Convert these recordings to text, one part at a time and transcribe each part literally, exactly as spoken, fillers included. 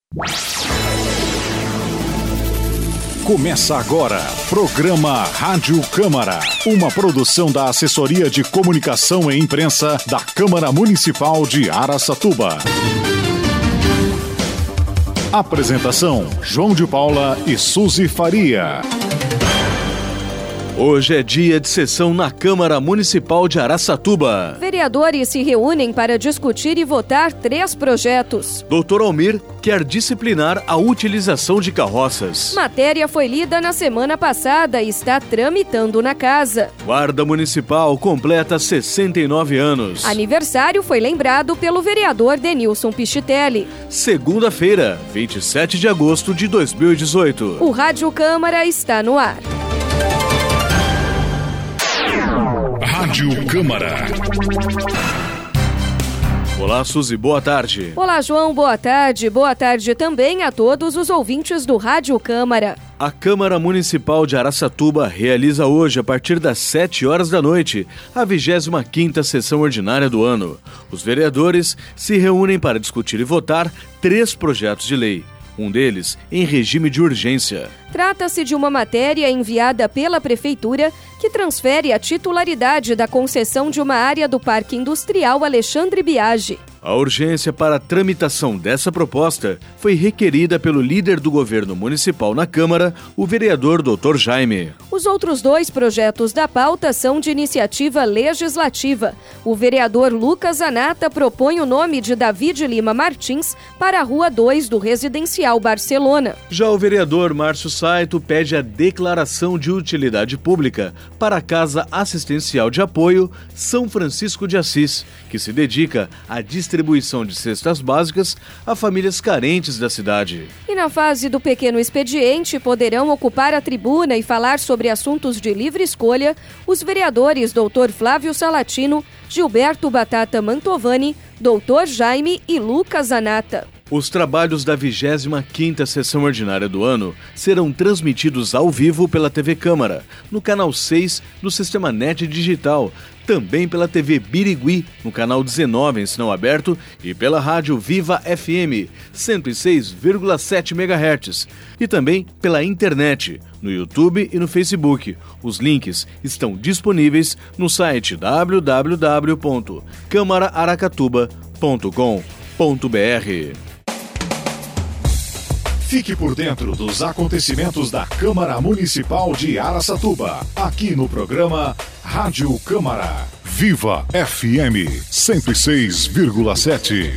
Começa agora, programa Rádio Câmara, uma produção da Assessoria de Comunicação e Imprensa da Câmara Municipal de Araçatuba. Apresentação, João de Paula e Suzy Faria. Hoje é dia de sessão na Câmara Municipal de Araçatuba. Vereadores se reúnem para discutir e votar três projetos. doutor Almir quer disciplinar a utilização de carroças. Matéria foi lida na semana passada e está tramitando na casa. Guarda Municipal completa sessenta e nove anos. Aniversário foi lembrado pelo vereador Denilson Pichitelli. Segunda-feira, vinte e sete de agosto de dois mil e dezoito. O Rádio Câmara está no ar. Rádio Câmara. Olá, Suzy, boa tarde. Olá, João, boa tarde. Boa tarde também a todos os ouvintes do Rádio Câmara. A Câmara Municipal de Araçatuba realiza hoje, a partir das sete horas da noite, a vigésima quinta sessão ordinária do ano. Os vereadores se reúnem para discutir e votar três projetos de lei. Um deles em regime de urgência. Trata-se de uma matéria enviada pela Prefeitura que transfere a titularidade da concessão de uma área do Parque Industrial Alexandre Biagi. A urgência para a tramitação dessa proposta foi requerida pelo líder do governo municipal na Câmara, o vereador doutor Jaime. Os outros dois projetos da pauta são de iniciativa legislativa. O vereador Lucas Zanata propõe o nome de David Lima Martins para a Rua dois do Residencial Barcelona. Já o vereador Márcio Saito pede a declaração de utilidade pública para a Casa Assistencial de Apoio São Francisco de Assis, que se dedica à distribuição de cestas básicas a famílias carentes da cidade. E na fase do pequeno expediente poderão ocupar a tribuna e falar sobre assuntos de livre escolha os vereadores doutor Flávio Salatino, Gilberto Batata Mantovani, doutor Jaime e Lucas Zanata. Os trabalhos da vigésima quinta sessão ordinária do ano serão transmitidos ao vivo pela T V Câmara, no canal seis do Sistema Net Digital, também pela T V Birigui, no canal dezenove em sinal aberto e pela Rádio Viva F M, cento e seis vírgula sete megahertz, e também pela internet, no YouTube e no Facebook. Os links estão disponíveis no site w w w ponto câmara aracatuba ponto com ponto b r. Fique por dentro dos acontecimentos da Câmara Municipal de Araçatuba, aqui no programa Rádio Câmara. Viva F M cento e seis vírgula sete.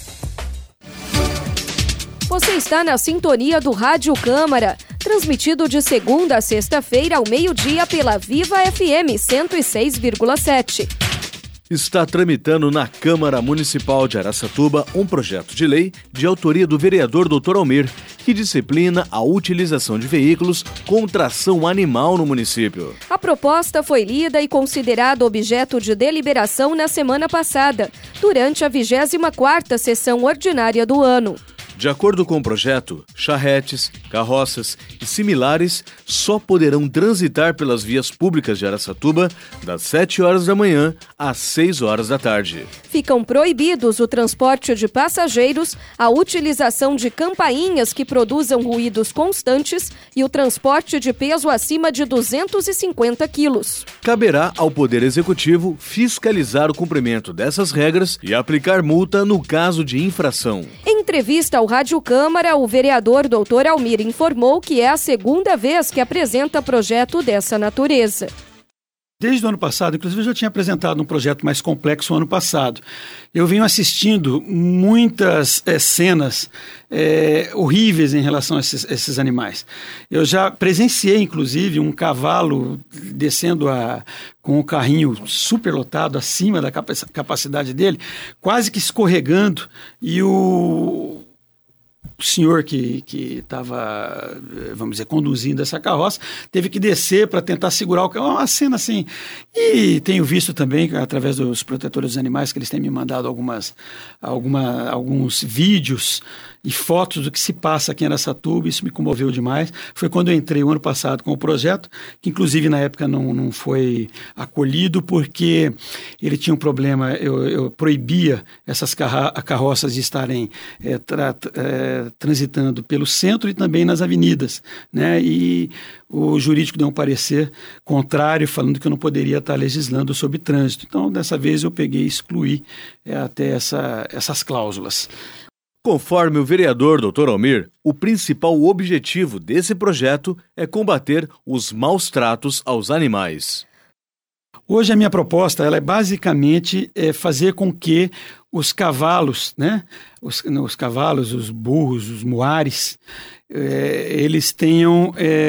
Você está na sintonia do Rádio Câmara, transmitido de segunda a sexta-feira ao meio-dia pela Viva F M cento e seis vírgula sete. Está tramitando na Câmara Municipal de Araçatuba um projeto de lei de autoria do vereador doutor Almir, que disciplina a utilização de veículos com tração animal no município. A proposta foi lida e considerada objeto de deliberação na semana passada, durante a vigésima quarta sessão ordinária do ano. De acordo com o projeto, charretes, carroças e similares só poderão transitar pelas vias públicas de Araçatuba das sete horas da manhã às seis horas da tarde. Ficam proibidos o transporte de passageiros, a utilização de campainhas que produzam ruídos constantes e o transporte de peso acima de duzentos e cinquenta quilos. Caberá ao Poder Executivo fiscalizar o cumprimento dessas regras e aplicar multa no caso de infração. Em entrevista ao Rádio Câmara, o vereador doutor Almir informou que é a segunda vez que apresenta projeto dessa natureza. Desde o ano passado, inclusive eu já tinha apresentado um projeto mais complexo no ano passado. Eu venho assistindo muitas é, cenas é, horríveis em relação a esses, esses animais. Eu já presenciei, inclusive, um cavalo descendo a, com o carrinho superlotado acima da capacidade dele, quase que escorregando, e o... O senhor que estava, vamos dizer, conduzindo essa carroça, teve que descer para tentar segurar o carro. Uma cena assim. E tenho visto também, através dos protetores dos animais, que eles têm me mandado algumas, alguma, alguns vídeos e fotos do que se passa aqui em Araçatuba, isso me comoveu demais. Foi quando eu entrei o ano passado com o projeto, que inclusive na época não, não foi acolhido, porque ele tinha um problema, eu, eu proibia essas carro- carroças de estarem é, tra- é, transitando pelo centro e também nas avenidas, né? E o jurídico deu um parecer contrário, falando que eu não poderia estar legislando sobre trânsito. Então, dessa vez eu peguei e excluí é, até essa, essas cláusulas. Conforme o vereador doutor Almir, o principal objetivo desse projeto é combater os maus tratos aos animais. Hoje a minha proposta ela é basicamente é, fazer com que os cavalos, né, os, os cavalos, os burros, os muares, é, eles tenham,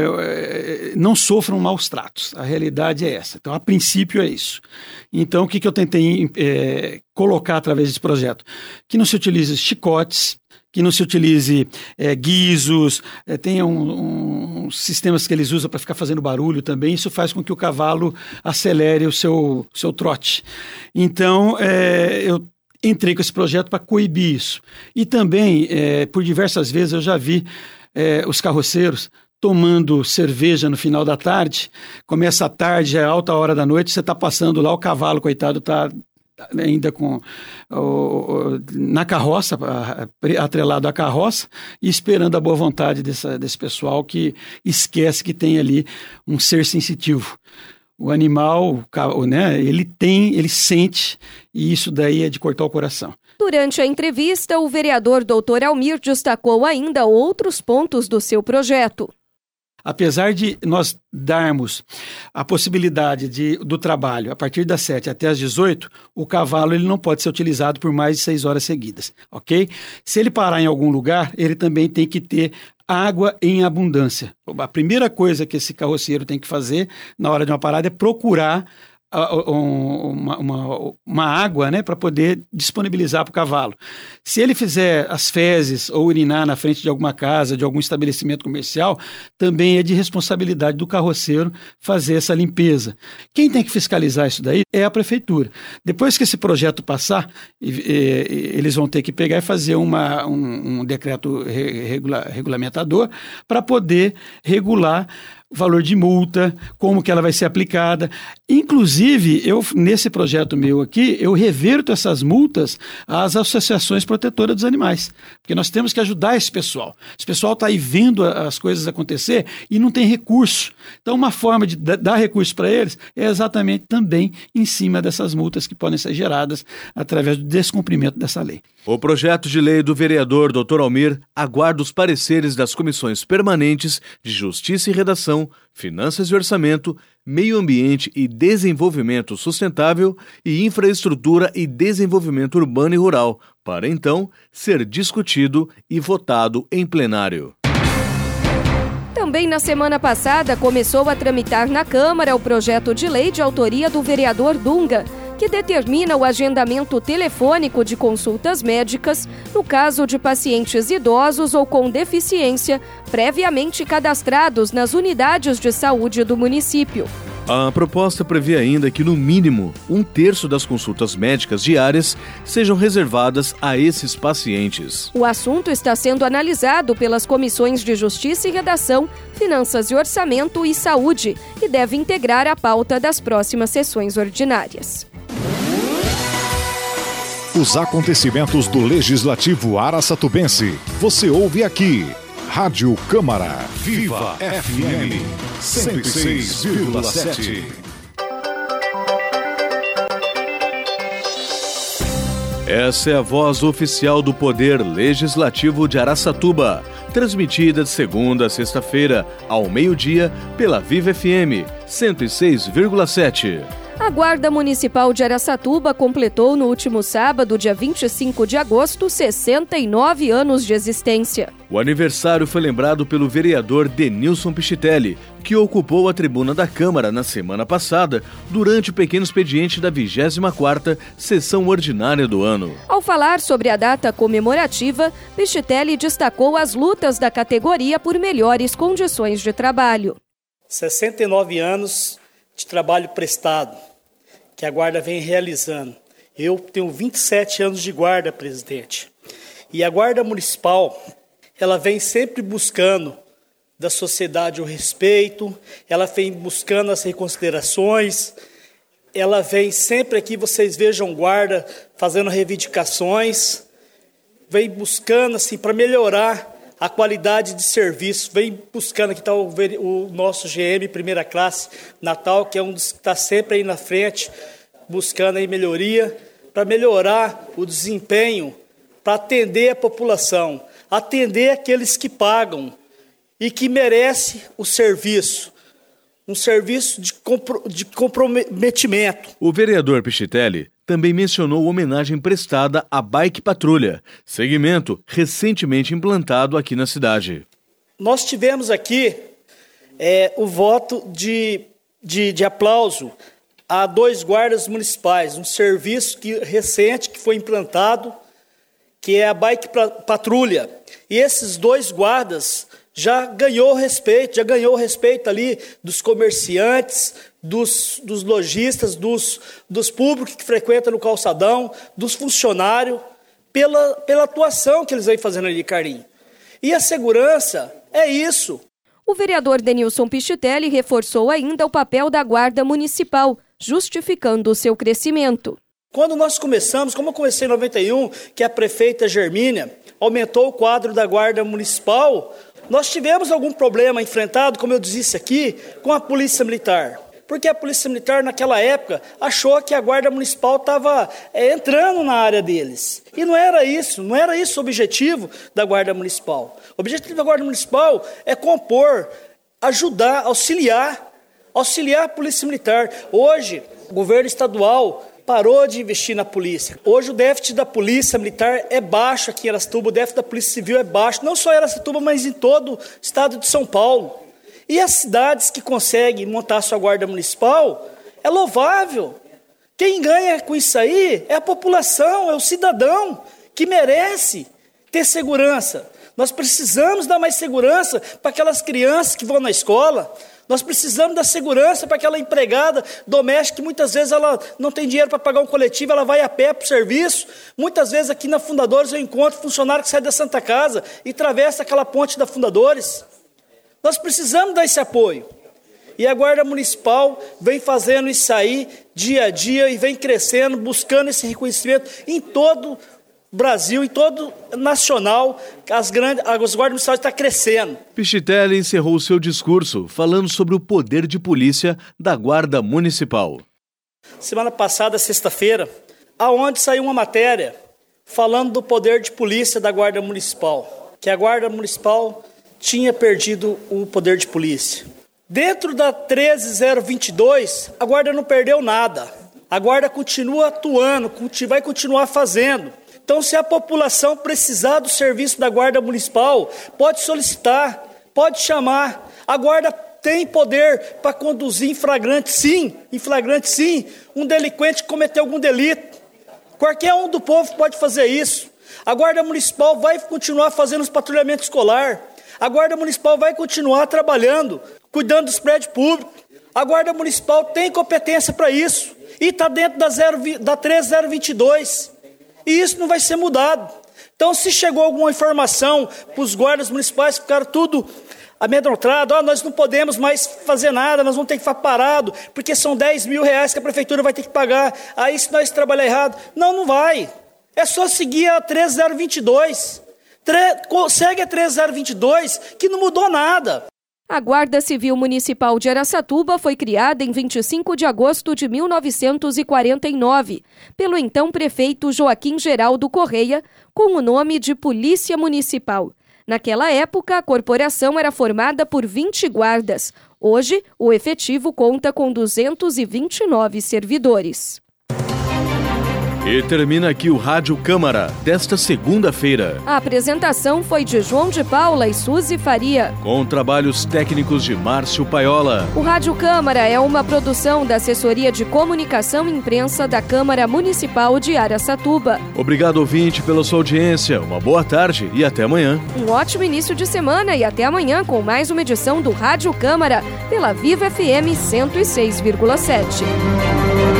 é, não sofram maus tratos. A realidade é essa. Então, a princípio é isso. Então, o que, que eu tentei é, colocar através desse projeto? Que não se utilize chicotes, que não se utilize é, guizos, é, tenha um, um, sistemas que eles usam para ficar fazendo barulho também. Isso faz com que o cavalo acelere o seu, seu trote. Então, é, eu entrei com esse projeto para coibir isso. E também, é, por diversas vezes, eu já vi é, os carroceiros tomando cerveja no final da tarde. Começa a tarde, é alta hora da noite, você está passando lá, o cavalo, coitado, está ainda com o, o, na carroça, atrelado à carroça, e esperando a boa vontade dessa, desse pessoal que esquece que tem ali um ser sensitivo. O animal, o, né, ele tem, ele sente, e isso daí é de cortar o coração. Durante a entrevista, o vereador doutor Almir destacou ainda outros pontos do seu projeto. Apesar de nós darmos a possibilidade de, do trabalho a partir das sete até as dezoito, o cavalo ele não pode ser utilizado por mais de seis horas seguidas, ok? Se ele parar em algum lugar, ele também tem que ter água em abundância. A primeira coisa que esse carroceiro tem que fazer na hora de uma parada é procurar Uma, uma, uma água, né, para poder disponibilizar para o cavalo. Se ele fizer as fezes ou urinar na frente de alguma casa, de algum estabelecimento comercial, também é de responsabilidade do carroceiro fazer essa limpeza. Quem tem que fiscalizar isso daí é a prefeitura. Depois que esse projeto passar, e, e, eles vão ter que pegar e fazer uma, um, um decreto regula, regulamentador para poder regular valor de multa, como que ela vai ser aplicada. Inclusive, eu, nesse projeto meu aqui, eu reverto essas multas às associações protetoras dos animais, porque nós temos que ajudar esse pessoal. Esse pessoal está aí vendo as coisas acontecer e não tem recurso. Então, uma forma de dar recurso para eles é exatamente também em cima dessas multas que podem ser geradas através do descumprimento dessa lei. O projeto de lei do vereador doutor Almir aguarda os pareceres das comissões permanentes de Justiça e Redação, Finanças e Orçamento, Meio Ambiente e Desenvolvimento Sustentável e Infraestrutura e Desenvolvimento Urbano e Rural, para então ser discutido e votado em plenário. Também na semana passada começou a tramitar na Câmara o projeto de lei de autoria do vereador Dunga, que determina o agendamento telefônico de consultas médicas no caso de pacientes idosos ou com deficiência previamente cadastrados nas unidades de saúde do município. A proposta prevê ainda que, no mínimo, um terço das consultas médicas diárias sejam reservadas a esses pacientes. O assunto está sendo analisado pelas comissões de Justiça e Redação, Finanças e Orçamento e Saúde e deve integrar a pauta das próximas sessões ordinárias. Os acontecimentos do Legislativo Araçatubense. Você ouve aqui. Rádio Câmara. Viva F M cento e seis vírgula sete. Essa é a voz oficial do Poder Legislativo de Araçatuba, transmitida de segunda a sexta-feira, ao meio-dia, pela Viva F M cento e seis vírgula sete. A Guarda Municipal de Araçatuba completou no último sábado, dia vinte e cinco de agosto, sessenta e nove anos de existência. O aniversário foi lembrado pelo vereador Denilson Pichitelli, que ocupou a tribuna da Câmara na semana passada, durante o pequeno expediente da vigésima quarta sessão ordinária do ano. Ao falar sobre a data comemorativa, Pichitelli destacou as lutas da categoria por melhores condições de trabalho. sessenta e nove anos de trabalho prestado, que a Guarda vem realizando. Eu tenho vinte e sete anos de Guarda, presidente. E a Guarda Municipal, ela vem sempre buscando da sociedade o respeito, ela vem buscando as reconsiderações, ela vem sempre aqui, vocês vejam guarda fazendo reivindicações, vem buscando assim para melhorar a qualidade de serviço, vem buscando, aqui está o, o nosso G M primeira classe Natal, que é um dos que está sempre aí na frente, buscando aí melhoria, para melhorar o desempenho, para atender a população, atender aqueles que pagam e que merecem o serviço. Um serviço de, compro, de comprometimento. O vereador Pichitelli também mencionou homenagem prestada à Bike Patrulha, segmento recentemente implantado aqui na cidade. Nós tivemos aqui é, o voto de, de, de aplauso a dois guardas municipais, um serviço que, recente que foi implantado, que é a Bike Patrulha. E esses dois guardas já ganhou respeito, já ganhou respeito ali dos comerciantes, dos, dos lojistas, dos, dos públicos que frequentam no calçadão, dos funcionários, pela, pela atuação que eles vêm fazendo ali, Carlinhos. E a segurança é isso. O vereador Denilson Pichitelli reforçou ainda o papel da Guarda Municipal, justificando o seu crescimento. Quando nós começamos, como eu comecei em noventa e um, que a prefeita Germínia aumentou o quadro da Guarda Municipal, nós tivemos algum problema enfrentado, como eu disse aqui, com a Polícia Militar. Porque a Polícia Militar, naquela época, achou que a Guarda Municipal estava é, entrando na área deles. E não era isso, não era isso o objetivo da Guarda Municipal. O objetivo da Guarda Municipal é compor, ajudar, auxiliar, auxiliar a Polícia Militar. Hoje, o governo estadual parou de investir na polícia. Hoje o déficit da polícia militar é baixo aqui em Araçatuba, o déficit da polícia civil é baixo, não só em Araçatuba, mas em todo o estado de São Paulo. E as cidades que conseguem montar sua guarda municipal, é louvável. Quem ganha com isso aí é a população, é o cidadão que merece ter segurança. Nós precisamos dar mais segurança para aquelas crianças que vão na escola. Nós precisamos da segurança para aquela empregada doméstica que muitas vezes ela não tem dinheiro para pagar um coletivo, ela vai a pé para o serviço. Muitas vezes aqui na Fundadores eu encontro funcionário que sai da Santa Casa e atravessa aquela ponte da Fundadores. Nós precisamos dar esse apoio. E a Guarda Municipal vem fazendo isso aí dia a dia e vem crescendo, buscando esse reconhecimento em todo o Brasil, em todo nacional, as grandes, as guardas municipais estão crescendo. Pichitelli encerrou seu discurso falando sobre o poder de polícia da Guarda Municipal. Semana passada, sexta-feira, aonde saiu uma matéria falando do poder de polícia da Guarda Municipal, que a Guarda Municipal tinha perdido o poder de polícia. Dentro da treze zero vinte e dois, a Guarda não perdeu nada. A Guarda continua atuando, vai continuar fazendo. Então, se a população precisar do serviço da Guarda Municipal, pode solicitar, pode chamar. A Guarda tem poder para conduzir em flagrante, sim, em flagrante, sim, um delinquente que cometeu algum delito. Qualquer um do povo pode fazer isso. A Guarda Municipal vai continuar fazendo os patrulhamentos escolares. A Guarda Municipal vai continuar trabalhando, cuidando dos prédios públicos. A Guarda Municipal tem competência para isso. E está dentro da, da treze zero vinte e dois. E isso não vai ser mudado. Então, se chegou alguma informação para os guardas municipais que ficaram tudo amedrontados, oh, nós não podemos mais fazer nada, nós vamos ter que ficar parado, porque são dez mil reais que a prefeitura vai ter que pagar. Aí, se nós trabalhar errado, não, não vai. É só seguir a treze zero vinte e dois. Tre... Segue a treze zero vinte e dois, que não mudou nada. A Guarda Civil Municipal de Araçatuba foi criada em vinte e cinco de agosto de mil novecentos e quarenta e nove, pelo então prefeito Joaquim Geraldo Correia, com o nome de Polícia Municipal. Naquela época, a corporação era formada por vinte guardas. Hoje, o efetivo conta com duzentos e vinte e nove servidores. E termina aqui o Rádio Câmara desta segunda-feira. A apresentação foi de João de Paula e Suzy Faria, com trabalhos técnicos de Márcio Paiola. O Rádio Câmara é uma produção da Assessoria de Comunicação e Imprensa da Câmara Municipal de Araçatuba. Obrigado, ouvinte, pela sua audiência. Uma boa tarde e até amanhã. Um ótimo início de semana e até amanhã com mais uma edição do Rádio Câmara pela Viva F M cento e seis vírgula sete.